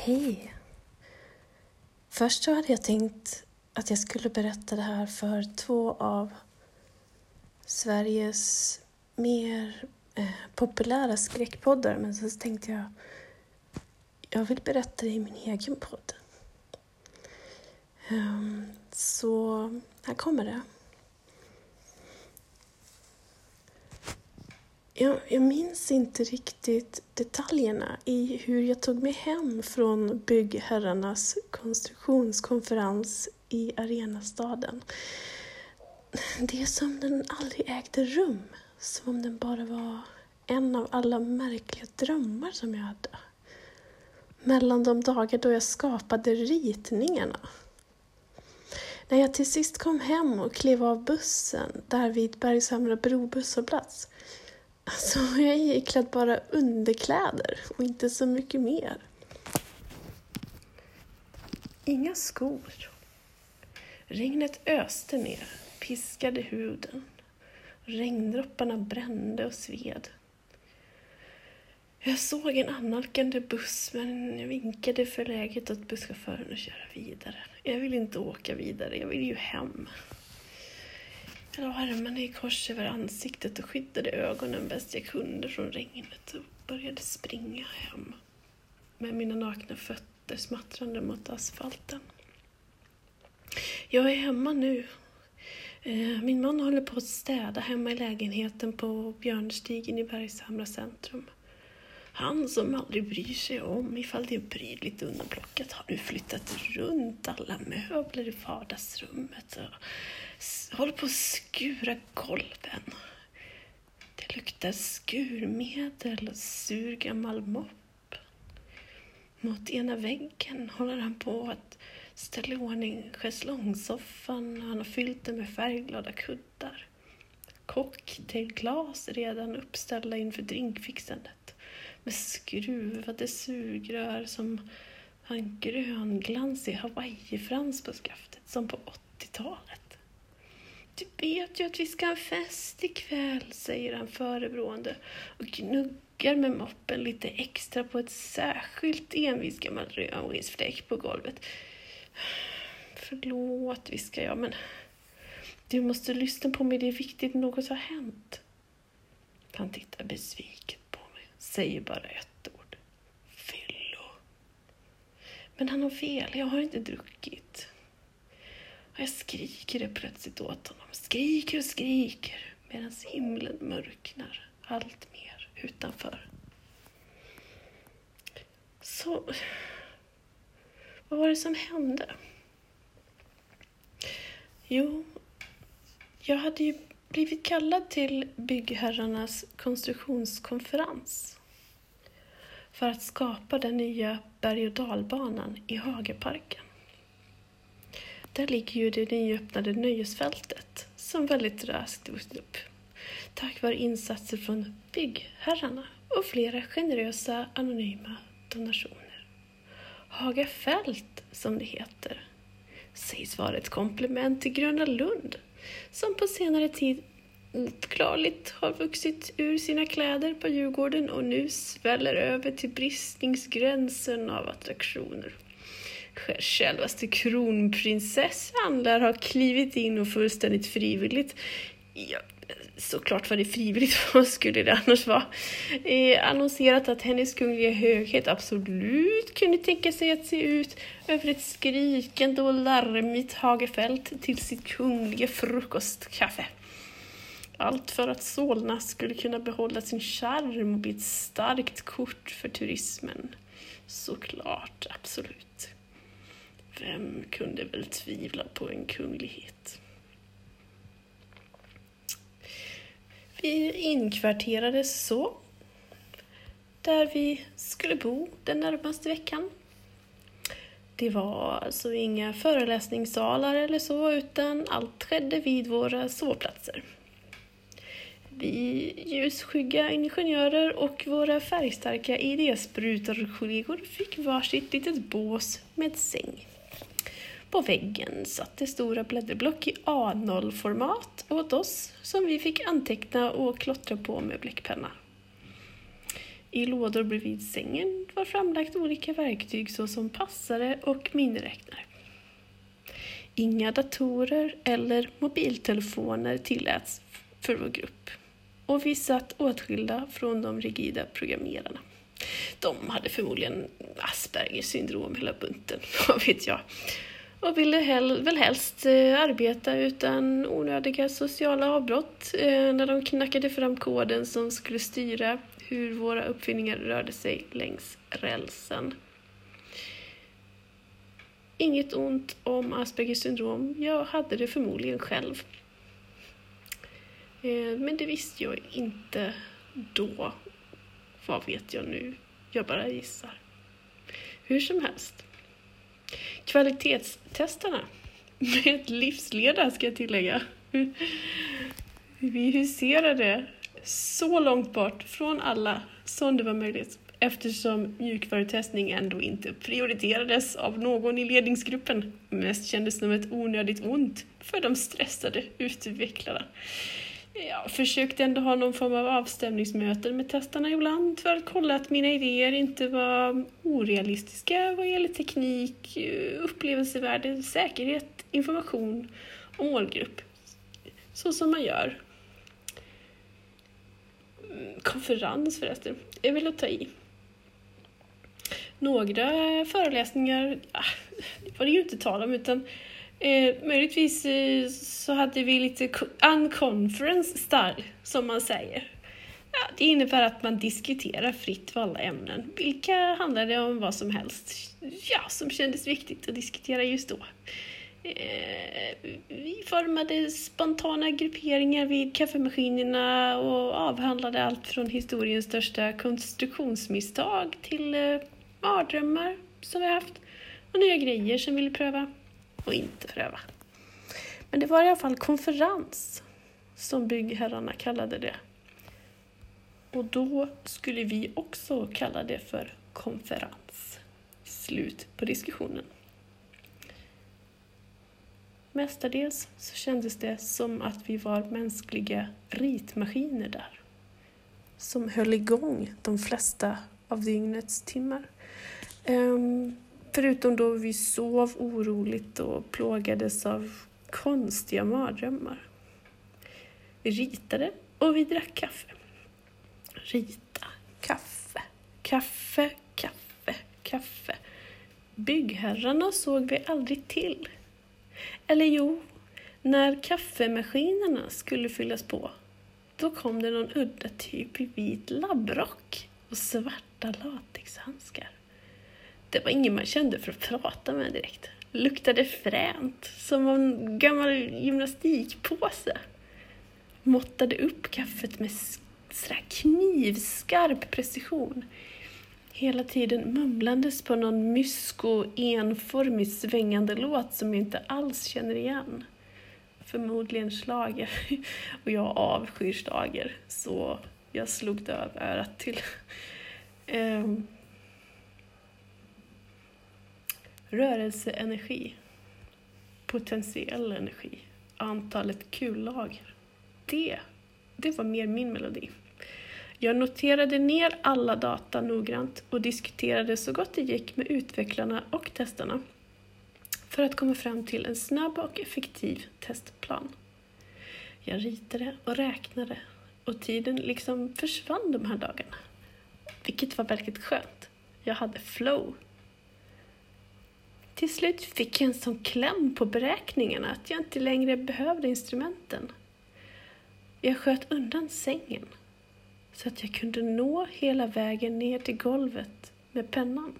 Hej! Först så hade jag tänkt att jag skulle berätta det här för 2 av Sveriges mer populära skräckpoddar. Men så tänkte jag vill berätta det i min egen podd. Så här kommer det. Jag minns inte riktigt detaljerna i hur jag tog mig hem från byggherrarnas konstruktionskonferens i Arenastaden. Det är som den aldrig ägde rum, som om den bara var en av alla märkliga drömmar som jag hade. Mellan de dagar då jag skapade ritningarna. När jag till sist kom hem och klev av bussen där vid Bergshamra brobusshållplats, så var jag iklädd bara underkläder och inte så mycket mer. Inga skor. Regnet öste ner, piskade huden. Regndropparna brände och sved. Jag såg en annalkande buss, men jag vinkade förläget åt busschauffören att köra vidare. Jag vill inte åka vidare, jag vill ju hem. Jag la armarna i kors över ansiktet och skyddade ögonen bäst jag kunde från regnet och började springa hem med mina nakna fötter smattrande mot asfalten. Jag är hemma nu. Min man håller på att städa hemma i lägenheten på Björnstigen i Bergshamra centrum. Han som aldrig bryr sig om ifall det är prydligt undanplockat har nu flyttat runt alla möbler i vardagsrummet och håller på att skura golven. Det luktar skurmedel och sur gammal mopp. Mot ena väggen håller han på att ställa i ordning schäslongsoffan. Han har fyllt den med färgglada kuddar. Cocktailglas redan uppställda inför drinkfixandet. Med skruvade sugrör som har en grönglansig Hawaii-frans på skaftet som på 80-talet. Du vet ju att vi ska ha fest ikväll, säger han förebrående och gnuggar med moppen lite extra på ett särskilt envis gammal rödvinsfläck på golvet. Förlåt, viskar jag, men du måste lyssna på mig, det är viktigt, något har hänt. Han tittar besviket på mig, säger bara ett ord. Fyllo. Men han har fel, jag har inte druckit. Och jag skriker det plötsligt åt honom. Skriker och skriker medan himlen mörknar allt mer utanför. Så, vad var det som hände? Jo, jag hade ju blivit kallad till byggherrarnas konstruktionskonferens för att skapa den nya berg- och dalbanan i Hagaparken. Där ligger ju det nyöppnade nöjesfältet som väldigt raskt vuxit upp tack vare insatser från byggherrarna och flera generösa anonyma donationer. Hagafält, som det heter, sägs vara ett komplement till Gröna Lund som på senare tid oklarligt har vuxit ur sina kläder på Djurgården och nu sväller över till bristningsgränsen av attraktioner. Självaste kronprinsessan lär ha klivit in och fullständigt frivilligt, ja, såklart var det frivilligt, vad skulle det annars vara, annonserat att hennes kungliga höghet absolut kunde tänka sig att se ut över ett skrikande och larmigt Hagafält till sitt kungliga frukostkaffe. Allt för att Solna skulle kunna behålla sin charm och bli ett starkt kort för turismen. Såklart, absolut. Vem kunde väl tvivla på en kunglighet? Vi inkvarterades så, där vi skulle bo den närmaste veckan. Det var alltså inga föreläsningssalar eller så, utan allt skedde vid våra sovplatser. Vi ljusskygga ingenjörer och våra färgstarka idésprutarkollegor fick varsitt litet bås med säng. På väggen satt det stora blädderblock i A0-format åt oss som vi fick anteckna och klottra på med bläckpenna. I lådor bredvid sängen var framlagt olika verktyg såsom passare och miniräknare. Inga datorer eller mobiltelefoner tilläts för vår grupp. Och vi satt åtskilda från de rigida programmerarna. De hade förmodligen Aspergers syndrom hela bunten, vad vet jag. Och ville väl helst arbeta utan onödiga sociala avbrott när de knackade fram koden som skulle styra hur våra uppfinningar rörde sig längs rälsen. Inget ont om Aspergers syndrom, jag hade det förmodligen själv. Men det visste jag inte då. Vad vet jag nu? Jag bara gissar. Hur som helst. Kvalitetstestarna med ett livsledare ska jag tillägga. Vi huserade så långt bort från alla som det var möjligt eftersom mjukvarutestning ändå inte prioriterades av någon i ledningsgruppen. Mest kändes som ett onödigt ont för de stressade utvecklarna. Jag försökte ändå ha någon form av avstämningsmöten med testarna ibland för att kolla att mina idéer inte var orealistiska vad gäller teknik, upplevelsevärde, säkerhet, information och målgrupp. Så som man gör. Konferens förresten, jag vill ta i. Några föreläsningar var det ju inte tal om utan möjligtvis så hade vi lite unconference style som man säger. Ja, det innebär att man diskuterar fritt för alla ämnen. Vilka handlade om vad som helst. Ja, som kändes viktigt att diskutera just då. Vi formade spontana grupperingar vid kaffemaskinerna och avhandlade allt från historiens största konstruktionsmisstag till mardrömmar som vi haft och nya grejer som vi ville pröva och inte pröva. Men det var i alla fall konferens som byggherrarna kallade det. Och då skulle vi också kalla det för konferens. Slut på diskussionen. Mestadels så kändes det som att vi var mänskliga ritmaskiner där. Som höll igång de flesta av dygnets timmar. Förutom då vi sov oroligt och plågades av konstiga mardrömmar. Vi ritade och vi drack kaffe. Rita, kaffe, kaffe, kaffe, kaffe. Byggherrarna såg vi aldrig till. Eller jo, när kaffemaskinerna skulle fyllas på, då kom det någon udda typ i vit labbrock och svarta latexhandskar. Det var ingen man kände för att prata med direkt. Luktade fränt, som en gammal gymnastikpåse. Måttade upp kaffet med sådär knivskarp precision. Hela tiden mumlandes på någon mysko enformig svängande låt som jag inte alls känner igen. Förmodligen schlager. Och jag avskyr schlager. Så jag slog döv örat till. Rörelseenergi. Potentiell energi. Antalet kullager. Det var mer min melodi. Jag noterade ner alla data noggrant och diskuterade så gott det gick med utvecklarna och testarna för att komma fram till en snabb och effektiv testplan. Jag ritade och räknade och tiden liksom försvann de här dagarna. Vilket var väldigt skönt. Jag hade flow. Till slut fick jag en sån kläm på beräkningarna att jag inte längre behövde instrumenten. Jag sköt undan sängen så att jag kunde nå hela vägen ner till golvet med pennan.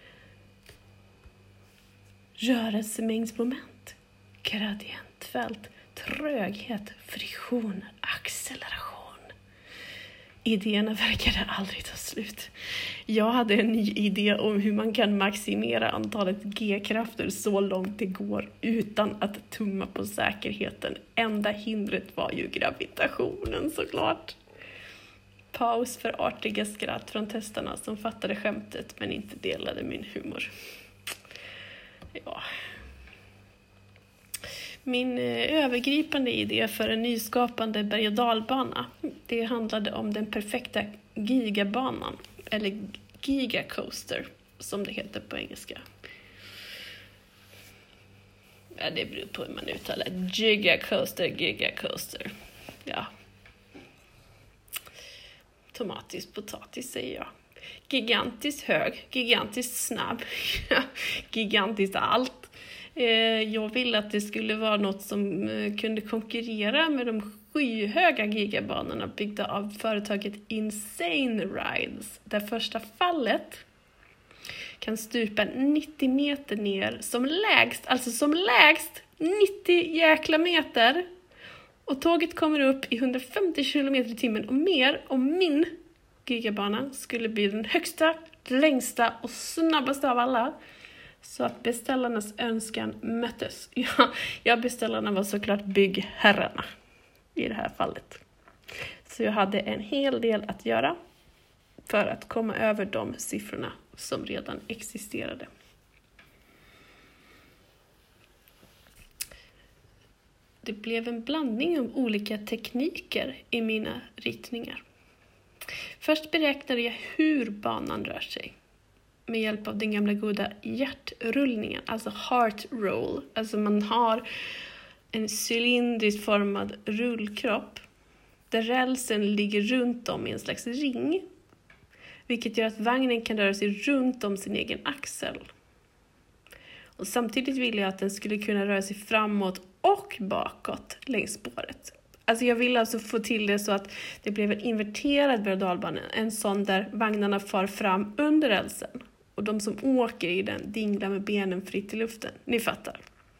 Rörelsemängdsmoment, gradientfält, tröghet, friktion, acceleration. Idéerna verkade aldrig ta slut. Jag hade en ny idé om hur man kan maximera antalet G-krafter så långt det går utan att tumma på säkerheten. Enda hindret var ju gravitationen såklart. Paus för artiga skratt från testarna som fattade skämtet men inte delade min humor. Ja. Min övergripande idé för en nyskapande berg- och dalbana, det handlade om den perfekta gigabanan. eller gigacoaster som det heter på engelska. Ja, det beror på hur man uttalar gigacoaster. Ja. Tomatisk potatis säger jag. Gigantiskt hög, gigantiskt snabb, gigantiskt allt. Jag ville att det skulle vara något som kunde konkurrera med de skyhöga gigabanorna byggda av företaget Insane Rides. Där första fallet kan stupa 90 meter ner som lägst 90 jäkla meter. Och tåget kommer upp i 150 km i timmen och mer om min gigabana skulle bli den högsta, längsta och snabbaste av alla. Så att beställarnas önskan möttes. Ja, beställarna var såklart byggherrarna i det här fallet. Så jag hade en hel del att göra för att komma över de siffrorna som redan existerade. Det blev en blandning av olika tekniker i mina ritningar. Först beräknade jag hur banan rör sig med hjälp av den gamla goda hjärtrullningen, alltså heart roll. Alltså man har en cylindriskt formad rullkropp där rälsen ligger runt om i en slags ring, vilket gör att vagnen kan röra sig runt om sin egen axel. Och samtidigt ville jag att den skulle kunna röra sig framåt och bakåt längs spåret. Alltså jag ville alltså få till det så att det blev en inverterad berg- och dalbana, en sån där vagnarna far fram under rälsen. Och de som åker i den dinglar med benen fritt i luften. Ni fattar.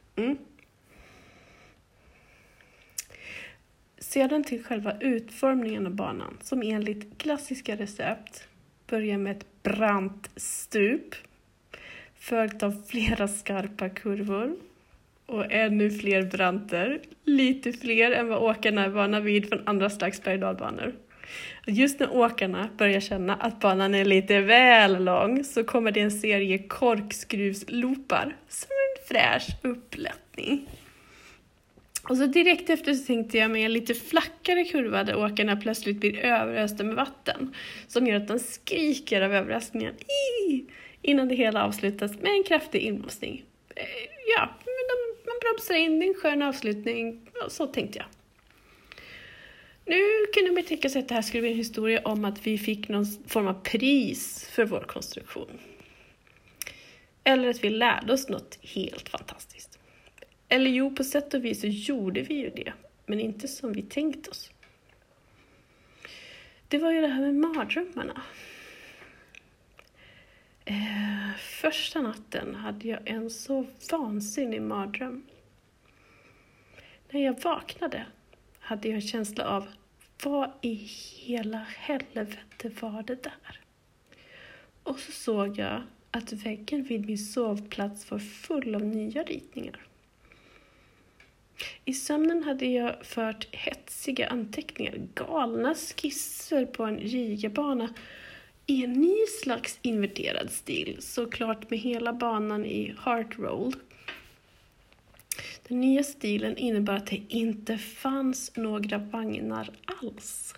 Sedan till själva utformningen av banan, som enligt klassiska recept börjar med ett brant stup, följt av flera skarpa kurvor och ännu fler branter, lite fler än vad åkarna är vana vid från andra slags berg- och dalbanor. Just när åkarna börjar känna att banan är lite väl lång så kommer det en serie korkskruvsloopar som en fräsch upplättning. Och så direkt efter så tänkte jag mig en lite flackare kurva där åkarna plötsligt blir överösta med vatten som gör att de skriker av överraskningen innan det hela avslutas med en kraftig inblåsning. Ja, man bromsar in, det är en skön avslutning, så tänkte jag. Nu kunde man tänka sig att det här skulle bli en historia om att vi fick någon form av pris för vår konstruktion. Eller att vi lärde oss något helt fantastiskt. Eller jo, på sätt och vis så gjorde vi ju det, men inte som vi tänkt oss. Det var ju det här med mardrömmarna. Första natten hade jag en så vansinnig mardröm. När jag vaknade hade jag en känsla av, vad i hela helvete var det där? Och så såg jag att väggen vid min sovplats var full av nya ritningar. I sömnen hade jag fört hetsiga anteckningar, galna skisser på en gigabana i en ny slags inverterad stil, såklart med hela banan i heart roll. Den nya stilen innebar att det inte fanns några vagnar alls.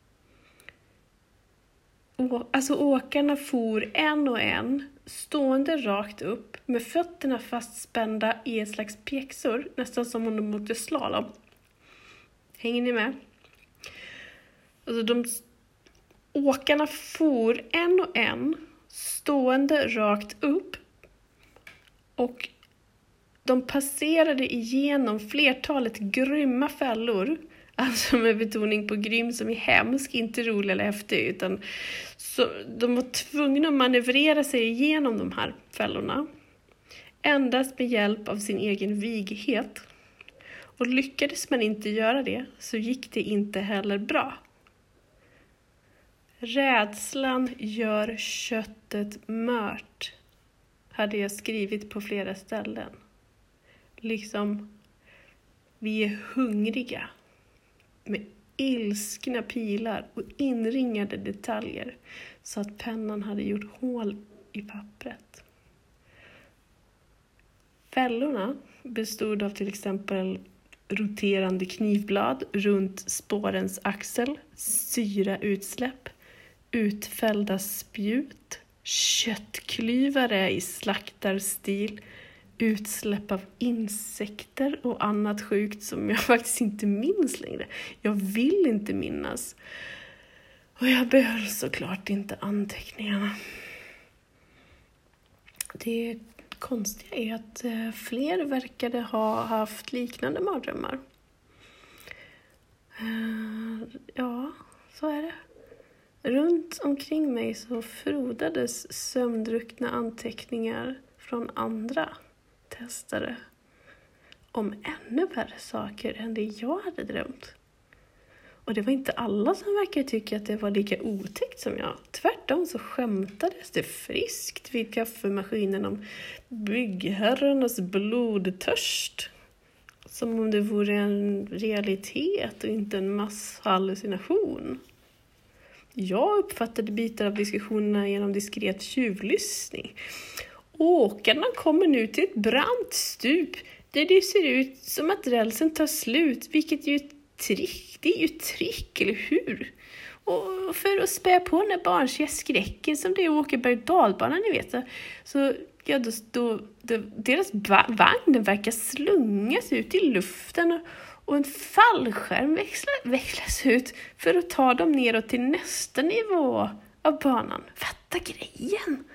Alltså åkarna for en och en, stående rakt upp, med fötterna fastspända i ett slags pjäxor, nästan som om de åkte slalom. Hänger ni med? Alltså åkarna for en och en, stående rakt upp, och de passerade igenom flertalet grymma fällor, alltså med betoning på grym som är hemsk, inte rolig eller häftig, utan så de var tvungna att manövrera sig igenom de här fällorna endast med hjälp av sin egen vighet. Och lyckades man inte göra det så gick det inte heller bra. Rädslan gör köttet mört, hade jag skrivit på flera ställen. Liksom, vi är hungriga, med ilskna pilar och inringade detaljer så att pennan hade gjort hål i pappret. Fällorna bestod av till exempel roterande knivblad runt spårens axel, syrautsläpp, utfällda spjut, köttklyvare i slaktarstil, utsläpp av insekter och annat sjukt som jag faktiskt inte minns längre. Jag vill inte minnas. Och jag behöll såklart inte anteckningarna. Det konstiga är att fler verkade ha haft liknande mardrömmar. Ja, så är det. Runt omkring mig så frodades sömndruckna anteckningar från andra testare om ännu värre saker än det jag hade drömt. Och det var inte alla som verkade tycka att det var lika otäckt som jag. Tvärtom så skämtades det friskt vid kaffemaskinen om byggherrarnas blodtörst. Som om det vore en realitet och inte en masshallucination. Jag uppfattade bitar av diskussionerna genom diskret tjuvlyssning. Åkarna kommer nu till ett brant stup där det ser ut som att rälsen tar slut, vilket ju är trick. Det är ju trick, eller hur? Och för att spä på den där barnsliga skräcken som det åker berg-dalbanan, ni vet. Så ja, deras vagn verkar slungas ut i luften och en fallskärm växlas ut för att ta dem neråt till nästa nivå av banan. Fatta grejen!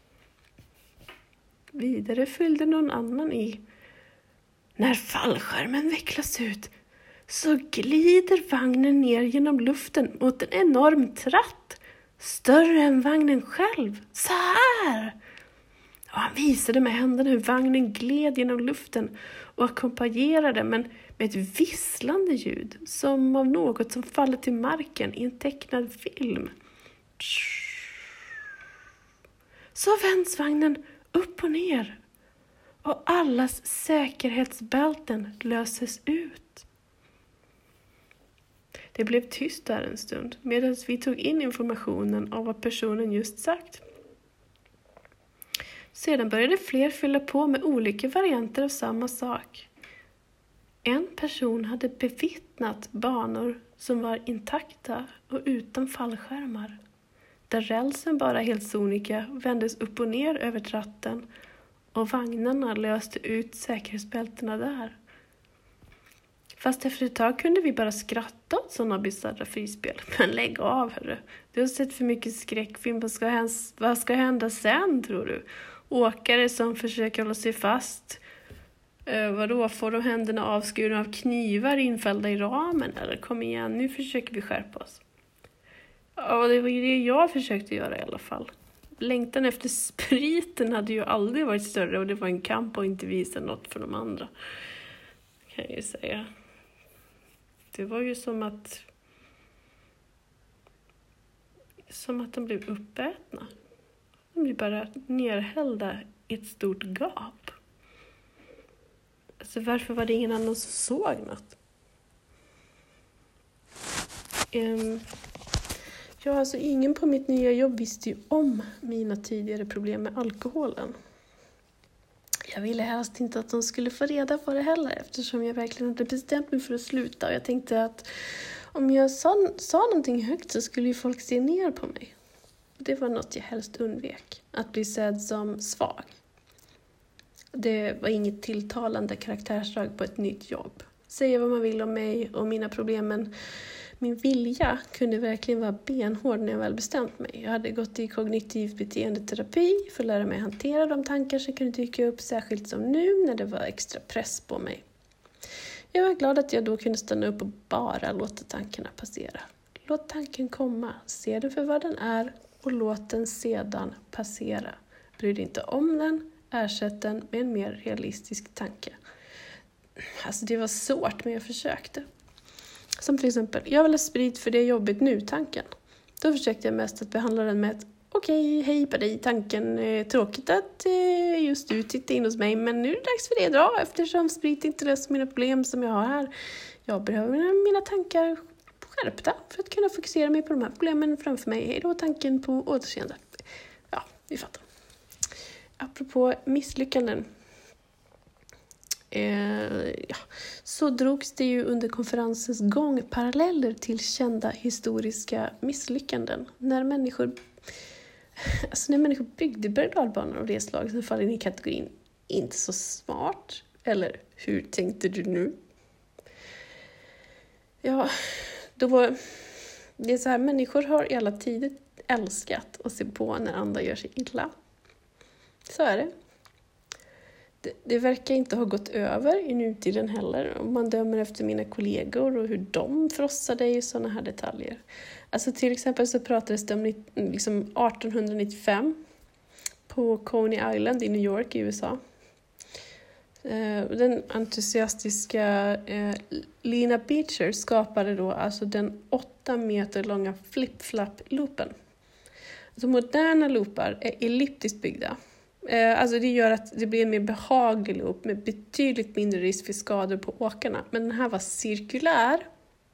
Vidare fyllde någon annan i. När fallskärmen vecklas ut så glider vagnen ner genom luften mot en enorm tratt. Större än vagnen själv. Så här! Och han visade med händerna hur vagnen gled genom luften och ackompanjerade men med ett visslande ljud som av något som faller till marken i en tecknad film. Så vänds vagnen upp och ner och allas säkerhetsbälten löses ut. Det blev tyst där en stund medan vi tog in informationen av vad personen just sagt. Sedan började fler fylla på med olika varianter av samma sak. En person hade bevittnat banor som var intakta och utan fallskärmar. Där rälsen bara helt sonika vändes upp och ner över tratten och vagnarna löste ut säkerhetsbältena där. Fast efter ett tag kunde vi bara skratta åt sådana bizarra frispel. Men lägg av, hörru. Du har sett för mycket skräckfilm. Vad ska hända sen, tror du? Åkare som försöker hålla sig fast. Vadå, får de händerna avskurna av knivar infällda i ramen? Eller kom igen, nu försöker vi skärpa oss. Ja, det var ju det jag försökte göra i alla fall. Längtan efter spriten hade ju aldrig varit större och det var en kamp att inte visa något för de andra. Kan jag ju säga. Det var ju som att de blev uppätna. De blev bara nerhällda i ett stort gap. Alltså varför var det ingen annan som såg något? Ja, alltså ingen på mitt nya jobb visste ju om mina tidigare problem med alkoholen. Jag ville helst inte att de skulle få reda på det heller eftersom jag verkligen hade bestämt mig för att sluta. Och jag tänkte att om jag sa någonting högt så skulle ju folk se ner på mig. Det var något jag helst undvek. Att bli sedd som svag. Det var inget tilltalande karaktärsdrag på ett nytt jobb. Säga vad man vill om mig och mina problem, men min vilja kunde verkligen vara benhård när jag väl bestämt mig. Jag hade gått i kognitiv beteendeterapi för att lära mig hantera de tankar som kunde dyka upp, särskilt som nu när det var extra press på mig. Jag var glad att jag då kunde stanna upp och bara låta tankarna passera. Låt tanken komma, se den för vad den är och låt den sedan passera. Bry dig inte om den, ersätt den med en mer realistisk tanke. Alltså det var svårt, men jag försökte. Som till exempel, jag vill ha sprit för det är jobbigt nu, tanken. Då försökte jag mest att behandla den med ett okej, hej på dig, tanken. Tråkigt att just du tittar in hos mig, men nu är det dags för det dra eftersom sprit inte löser mina problem som jag har här. Jag behöver mina tankar skärpta för att kunna fokusera mig på de här problemen framför mig. Hej då, tanken på återseende. Ja, vi fattar. Apropå misslyckanden. så drogs det ju under konferensens gång paralleller till kända historiska misslyckanden. När människor byggde berg- och dalbanor av det slag som faller in i kategorin inte så smart. Eller hur tänkte du nu? Ja, det är så här, människor har i alla tider älskat att se på när andra gör sig illa. Så är det. Det verkar inte ha gått över i nutiden heller. Om man dömer efter mina kollegor och hur de frossade i sådana här detaljer. Alltså till exempel så pratades det om 1895 på Coney Island i New York i USA. Den entusiastiska Lena Beecher skapade då alltså den 8 meter långa flip-flap-loopen. Alltså moderna loopar är elliptiskt byggda. Alltså det gör att det blir en mer behaglig loop med betydligt mindre risk för skador på åkarna. Men den här var cirkulär.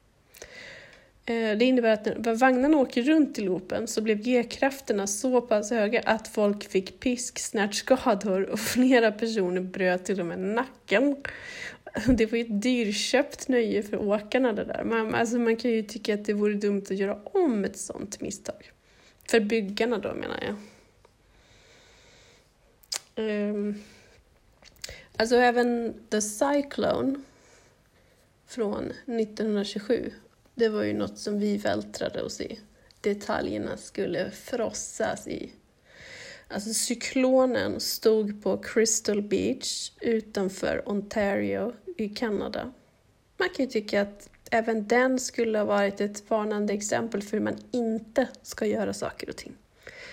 Det innebär att när vagnarna åker runt i loopen så blev G-krafterna så pass höga att folk fick pisksnärtskador och flera personer bröt till och med nacken. Det var ju ett dyrköpt nöje för åkarna det där. Man kan ju tycka att det vore dumt att göra om ett sånt misstag. För byggarna då menar jag. Alltså även The Cyclone från 1927, det var ju något som vi vältrade oss i. Detaljerna skulle frossas i. Alltså cyklonen stod på Crystal Beach utanför Ontario i Kanada. Man kan ju tycka att även den skulle ha varit ett varnande exempel för hur man inte ska göra saker och ting.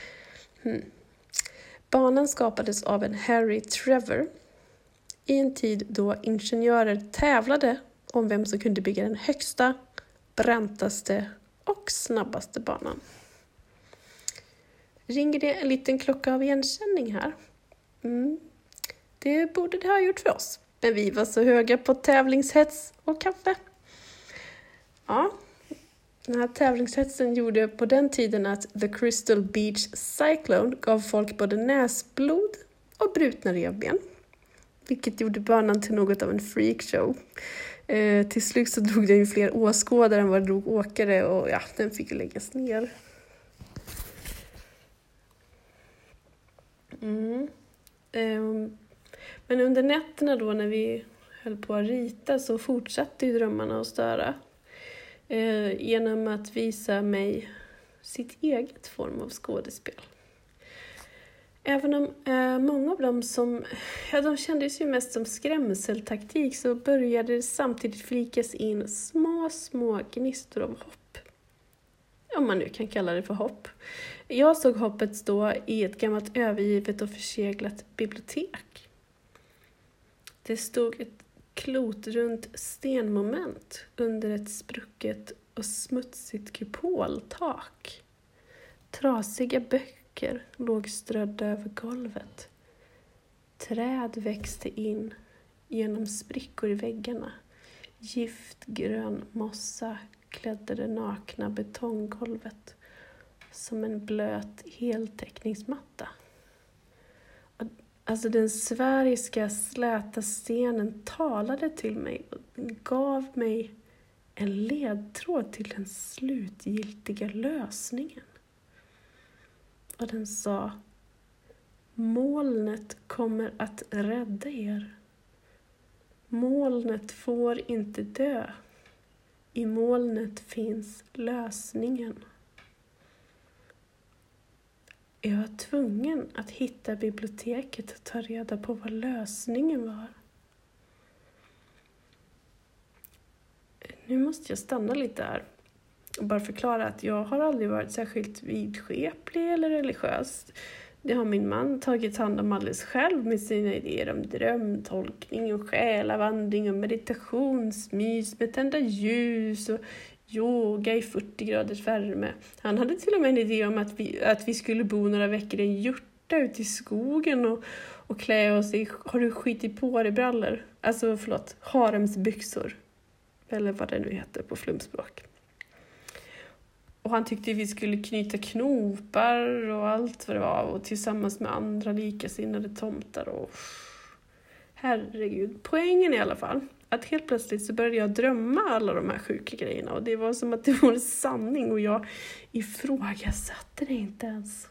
Banan skapades av en Harry Trevor i en tid då ingenjörer tävlade om vem som kunde bygga den högsta, brantaste och snabbaste banan. Ringer det en liten klocka av igenkänning här? Det borde det ha gjort för oss. Men vi var så höga på tävlingshets och kaffe. Ja, den här tävlingshetsen gjorde på den tiden att The Crystal Beach Cyclone gav folk både näsblod och brutna revben. Vilket gjorde banan till något av en freakshow. Till slut så drog den ju fler åskådare än vad det drog åkare och ja, den fick ju läggas ner. Men under nätterna då när vi höll på att rita så fortsatte ju drömmarna att störa. Genom att visa mig sitt eget form av skådespel. Även om många av dem de kändes ju mest som skrämseltaktik så började det samtidigt flikas in små gnistor av hopp. Om man nu kan kalla det för hopp. Jag såg hoppet stå i ett gammalt övergivet och förseglat bibliotek. Det stod ett klotrunt stenmoment under ett sprucket och smutsigt kupoltak. Trasiga böcker låg strödda över golvet. Träd växte in genom sprickor i väggarna. Giftgrön mossa klädde det nakna betonggolvet som en blöt heltäckningsmatta. Alltså den sfäriska släta stenen talade till mig och gav mig en ledtråd till den slutgiltiga lösningen. Och den sa: molnet kommer att rädda er. Molnet får inte dö. I molnet finns lösningen. Jag var tvungen att hitta biblioteket och ta reda på vad lösningen var. Nu måste jag stanna lite här och bara förklara att jag har aldrig varit särskilt vidskeplig eller religiös. Det har min man tagit hand om alldeles själv med sina idéer om drömtolkning och själavandring och meditationsmys med tända ljus och yoga i 40 graders värme. Han hade till och med en idé om att vi skulle bo några veckor i en jurta ute i skogen och klä oss i, har du skitit på dig brallor? Alltså haremsbyxor. Eller vad det nu heter på flumspråk. Och han tyckte vi skulle knyta knopar och allt vad det var. Och tillsammans med andra likasinnade tomtar. Och herregud, poängen i alla fall att helt plötsligt så började jag drömma alla de här sjuka grejerna. Och det var som att det var en sanning och jag ifrågasatte det inte ens.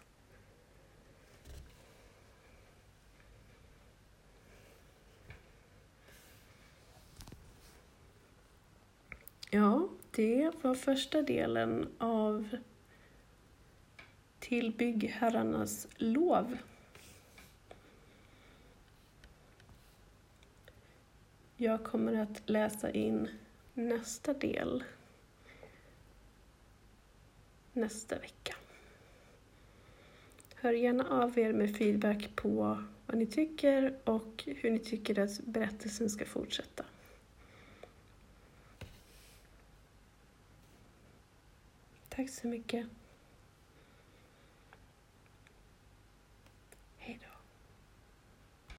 Ja, det var första delen av Till byggherrarnas lov. Jag kommer att läsa in nästa del nästa vecka. Hör gärna av er med feedback på vad ni tycker och hur ni tycker att berättelsen ska fortsätta. Tack så mycket.